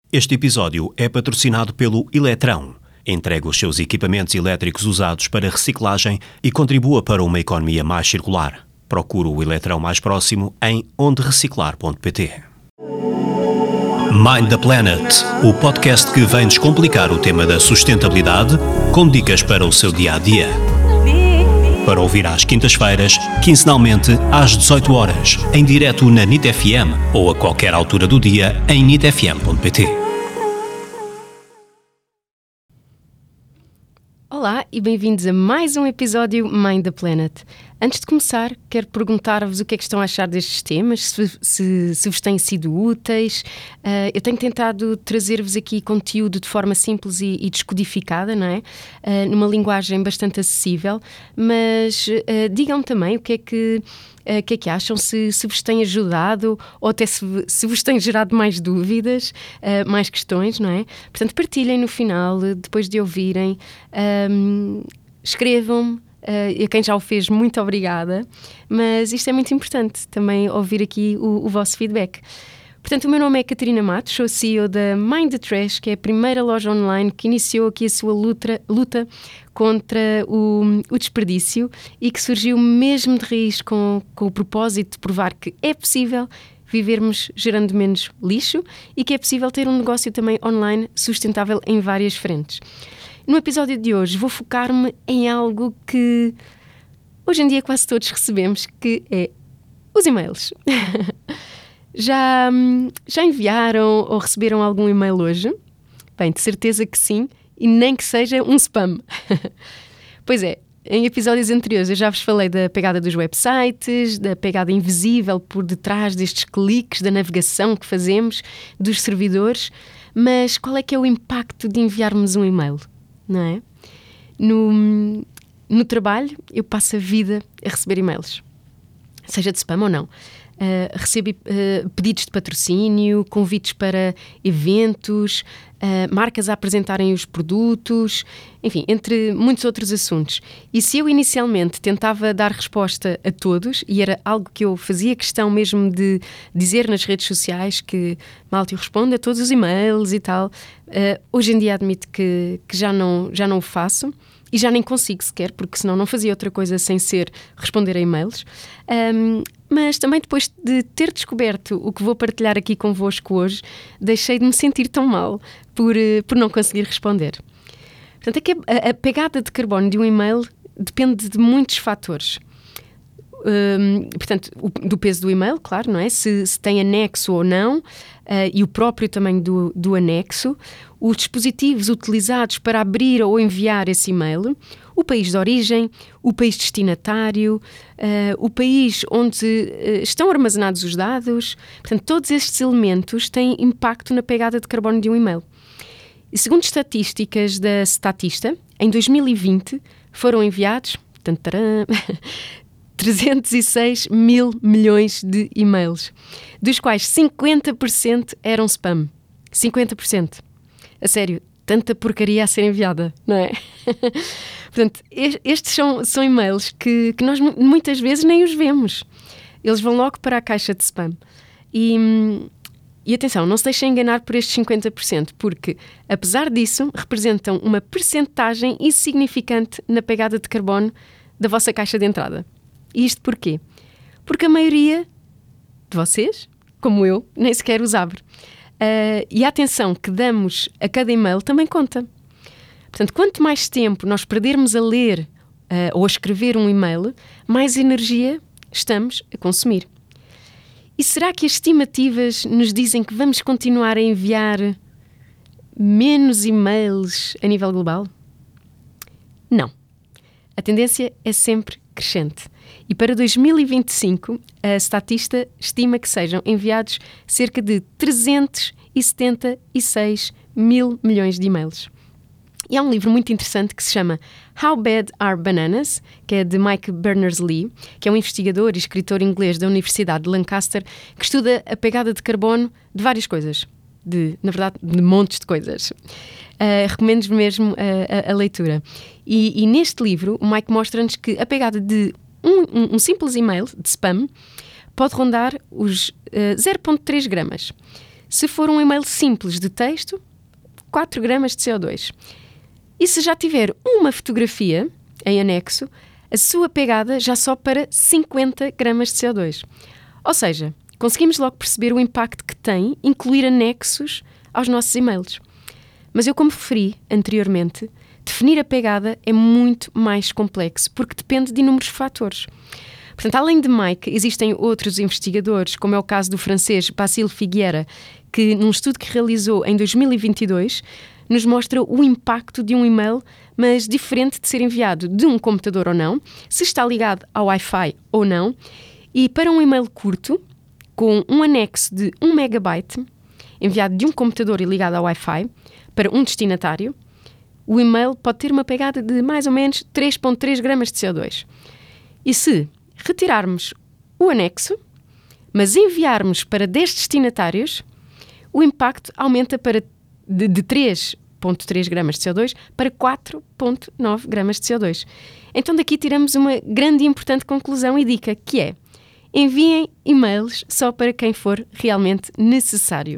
Este episódio é patrocinado pelo Eletrão. Entregue os seus equipamentos elétricos usados para reciclagem e contribua para uma economia mais circular. Procure o Eletrão mais próximo em ondereciclar.pt. Mind the Planet, o podcast que vem descomplicar o tema da sustentabilidade com dicas para o seu dia-a-dia. Para ouvir às quintas-feiras, quinzenalmente às 18 horas, em direto na NIT FM ou a qualquer altura do dia em nitfm.pt. Olá e bem-vindos a mais um episódio Mind the Planet. Antes de começar, quero perguntar-vos o que é que estão a achar destes temas, se vos têm sido úteis. Eu tenho tentado trazer-vos aqui conteúdo de forma simples e descodificada, não é? Numa linguagem bastante acessível, mas digam-me também o que é que acham, se vos tem ajudado ou até se vos tem gerado mais dúvidas, mais questões, não é? Portanto, partilhem no final, depois de ouvirem, escrevam-me. A quem já o fez, muito obrigada, mas isto é muito importante também ouvir aqui o vosso feedback. Portanto, o meu nome é Catarina Matos, sou CEO da Mind the Trash, que é a primeira loja online que iniciou aqui a sua luta contra o desperdício e que surgiu mesmo de raiz com o propósito de provar que é possível vivermos gerando menos lixo e que é possível ter um negócio também online sustentável em várias frentes. No episódio de hoje vou focar-me em algo que hoje em dia quase todos recebemos, que é os e-mails. Já enviaram ou receberam algum e-mail hoje? Bem, de certeza que sim, e nem que seja um spam. Pois é, em episódios anteriores eu já vos falei da pegada dos websites, da pegada invisível por detrás destes cliques da navegação que fazemos, dos servidores, mas qual é que é o impacto de enviarmos um e-mail? Não é? No trabalho, eu passo a vida a receber e-mails, seja de spam ou não. Recebo pedidos de patrocínio, convites para eventos, marcas a apresentarem os produtos, enfim, entre muitos outros assuntos. E se eu inicialmente tentava dar resposta a todos, e era algo que eu fazia questão mesmo de dizer nas redes sociais, que malta, eu respondo a todos os e-mails e tal, hoje em dia admito que já não o faço. E já nem consigo sequer, porque senão não fazia outra coisa sem ser responder a e-mails. Mas também depois de ter descoberto o que vou partilhar aqui convosco hoje, deixei de me sentir tão mal por não conseguir responder. Portanto, é que a pegada de carbono de um e-mail depende de muitos fatores. Portanto, do peso do e-mail, claro, não é? Se tem anexo ou não, e o próprio tamanho do anexo, os dispositivos utilizados para abrir ou enviar esse e-mail, o país de origem, o país destinatário, o país onde estão armazenados os dados. Portanto, todos estes elementos têm impacto na pegada de carbono de um e-mail. E segundo estatísticas da Statista, em 2020 foram enviados 306 mil milhões de e-mails, dos quais 50% eram spam. 50%. A sério, tanta porcaria a ser enviada, não é? Portanto, estes são e-mails que nós muitas vezes nem os vemos. Eles vão logo para a caixa de spam. E atenção, não se deixem enganar por estes 50%, porque, apesar disso, representam uma percentagem insignificante na pegada de carbono da vossa caixa de entrada. E isto porquê? Porque a maioria de vocês, como eu, nem sequer os abre. E a atenção que damos a cada e-mail também conta. Portanto, quanto mais tempo nós perdermos a ler ou a escrever um e-mail, mais energia estamos a consumir. E será que as estimativas nos dizem que vamos continuar a enviar menos e-mails a nível global? Não. A tendência é sempre crescente. E para 2025, a Statista estima que sejam enviados cerca de 376 mil milhões de e-mails. E há um livro muito interessante que se chama How Bad Are Bananas?, que é de Mike Berners-Lee, que é um investigador e escritor inglês da Universidade de Lancaster, que estuda a pegada de carbono de várias coisas. Na verdade, de montes de coisas. Recomendo-vos mesmo a leitura. E neste livro, o Mike mostra-nos que a pegada de um simples e-mail de spam pode rondar os 0,3 gramas. Se for um e-mail simples de texto, 4 gramas de CO2. E se já tiver uma fotografia em anexo, a sua pegada já sobe para 50 gramas de CO2. Ou seja, conseguimos logo perceber o impacto que tem incluir anexos aos nossos e-mails. Mas eu, como referi anteriormente, definir a pegada é muito mais complexo, porque depende de inúmeros fatores. Portanto, além de Mike, existem outros investigadores, como é o caso do francês Basile Figuera, que num estudo que realizou em 2022, nos mostra o impacto de um e-mail, mas diferente de ser enviado de um computador ou não, se está ligado ao Wi-Fi ou não, e para um e-mail curto, com um anexo de 1 megabyte, enviado de um computador e ligado ao Wi-Fi, para um destinatário, o e-mail pode ter uma pegada de mais ou menos 3,3 gramas de CO2. E se retirarmos o anexo, mas enviarmos para 10 destinatários, o impacto aumenta de 3,3 gramas de CO2 para 4,9 gramas de CO2. Então daqui tiramos uma grande e importante conclusão e dica, que é: enviem e-mails só para quem for realmente necessário.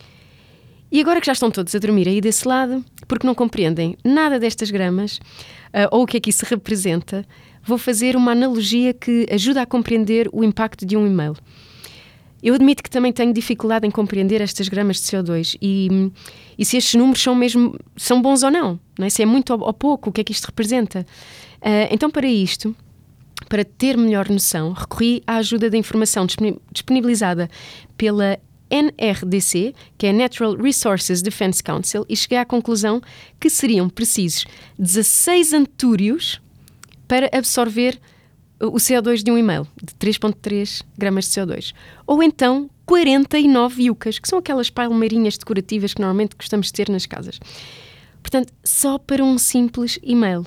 E agora que já estão todos a dormir aí desse lado, porque não compreendem nada destas gramas, ou o que é que isso representa, vou fazer uma analogia que ajuda a compreender o impacto de um e-mail. Eu admito que também tenho dificuldade em compreender estas gramas de CO2 e se estes números são bons ou não, é? Se é muito ou pouco, o que é que isto representa. Então, para isto, para ter melhor noção, recorri à ajuda da informação disponibilizada pela NRDC, que é Natural Resources Defense Council, e cheguei à conclusão que seriam precisos 16 antúrios para absorver o CO2 de um e-mail, de 3,3 gramas de CO2. Ou então 49 yuccas, que são aquelas palmeirinhas decorativas que normalmente gostamos de ter nas casas. Portanto, só para um simples e-mail.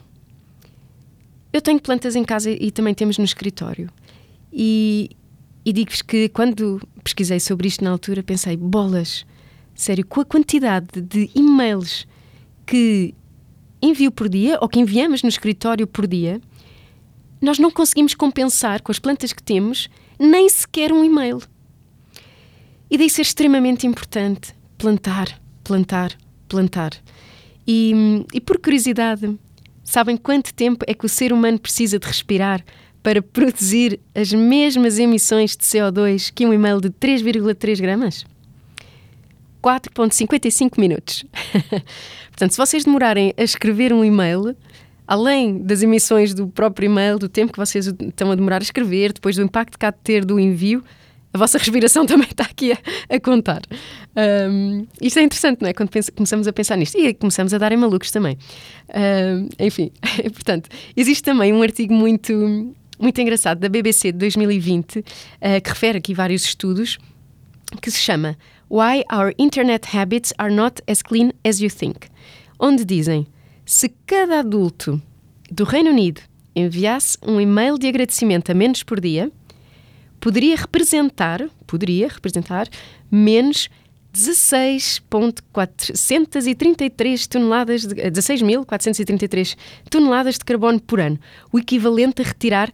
Eu tenho plantas em casa e também temos no escritório. E digo-vos que quando pesquisei sobre isto na altura, pensei, bolas, sério, com a quantidade de e-mails que envio por dia, ou que enviamos no escritório por dia, nós não conseguimos compensar com as plantas que temos nem sequer um e-mail. E daí ser extremamente importante plantar, plantar, plantar. E por curiosidade, sabem quanto tempo é que o ser humano precisa de respirar para produzir as mesmas emissões de CO2 que um e-mail de 3,3 gramas? 4,55 minutos. Portanto, se vocês demorarem a escrever um e-mail, além das emissões do próprio e-mail, do tempo que vocês estão a demorar a escrever, depois do impacto que há de ter do envio, a vossa respiração também está aqui a contar. Isto é interessante, não é? Quando começamos a pensar nisto. E começamos a dar em malucos também. Enfim, portanto, existe também um artigo muito engraçado da BBC de 2020, que refere aqui vários estudos, que se chama Why Our Internet Habits Are Not As Clean As You Think, onde dizem: se cada adulto do Reino Unido enviasse um e-mail de agradecimento a menos por dia, poderia representar menos 16.433 toneladas, 16.433 toneladas de carbono por ano, o equivalente a retirar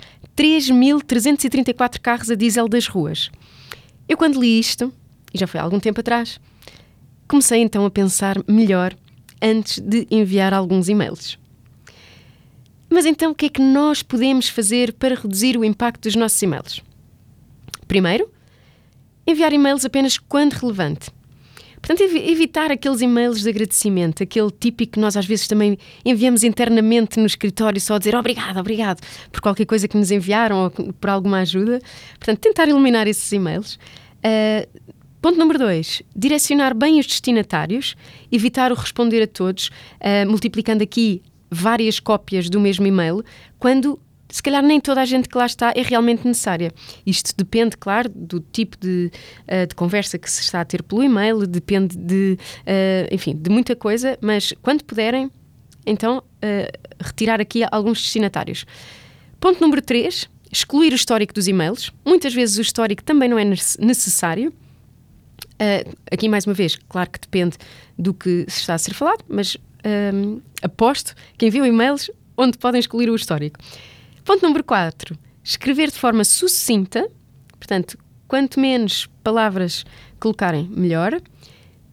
3.334 carros a diesel das ruas. Eu, quando li isto, e já foi há algum tempo atrás, comecei então a pensar melhor antes de enviar alguns e-mails. Mas então o que é que nós podemos fazer para reduzir o impacto dos nossos e-mails? Primeiro, enviar e-mails apenas quando relevante. Portanto, evitar aqueles e-mails de agradecimento, aquele típico que nós às vezes também enviamos internamente no escritório só a dizer obrigado por qualquer coisa que nos enviaram ou por alguma ajuda. Portanto, tentar eliminar esses e-mails. Ponto número 2, direcionar bem os destinatários, evitar o responder a todos, multiplicando aqui várias cópias do mesmo e-mail, quando se calhar nem toda a gente que lá está é realmente necessária. Isto depende, claro, do tipo de conversa que se está a ter pelo e-mail, depende de muita coisa, mas quando puderem, então, retirar aqui alguns destinatários. Ponto número 3, excluir o histórico dos e-mails. Muitas vezes o histórico também não é necessário. Aqui, mais uma vez, claro que depende do que se está a ser falado, mas aposto que enviam e-mails onde podem excluir o histórico. Ponto número 4, escrever de forma sucinta, portanto, quanto menos palavras colocarem, melhor.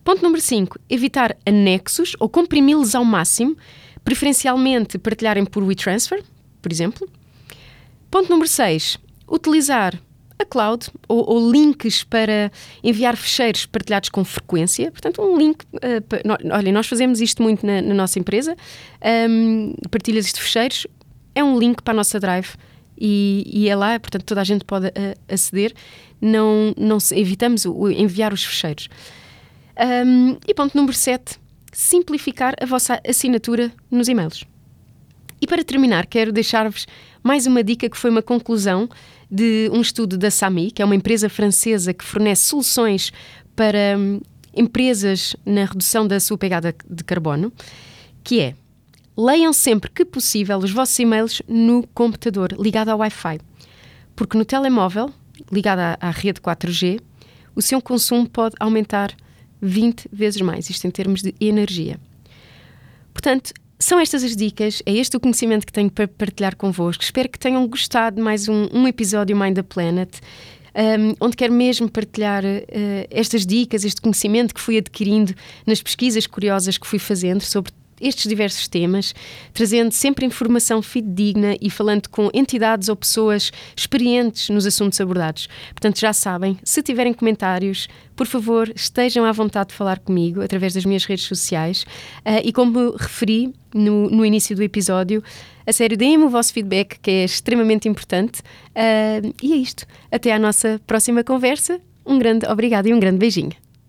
Ponto número 5, evitar anexos ou comprimi-los ao máximo, preferencialmente partilharem por WeTransfer, por exemplo. Ponto número 6, utilizar a cloud ou links para enviar ficheiros partilhados com frequência. Portanto, um link... olha, nós fazemos isto muito na nossa empresa. Partilhas de ficheiros é um link para a nossa Drive e é lá, portanto, toda a gente pode aceder. Evitamos enviar os ficheiros. E ponto número 7, simplificar a vossa assinatura nos e-mails. E para terminar, quero deixar-vos mais uma dica que foi uma conclusão de um estudo da SAMI, que é uma empresa francesa que fornece soluções para empresas na redução da sua pegada de carbono, que é: leiam sempre que possível os vossos e-mails no computador ligado ao Wi-Fi, porque no telemóvel, ligado à rede 4G, o seu consumo pode aumentar 20 vezes mais, isto em termos de energia. Portanto, são estas as dicas, é este o conhecimento que tenho para partilhar convosco. Espero que tenham gostado de mais um episódio Mind the Planet, onde quero mesmo partilhar estas dicas, este conhecimento que fui adquirindo nas pesquisas curiosas que fui fazendo sobre estes diversos temas, trazendo sempre informação fidedigna e falando com entidades ou pessoas experientes nos assuntos abordados. Portanto, já sabem, se tiverem comentários, por favor, estejam à vontade de falar comigo através das minhas redes sociais. E como referi no início do episódio, a sério, deem-me o vosso feedback, que é extremamente importante. E é isto. Até à nossa próxima conversa. Um grande obrigado e um grande beijinho.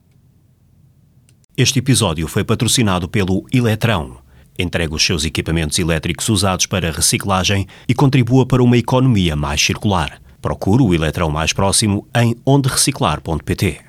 Este episódio foi patrocinado pelo Eletrão. Entregue os seus equipamentos elétricos usados para reciclagem e contribua para uma economia mais circular. Procure o Eletrão mais próximo em ondereciclar.pt.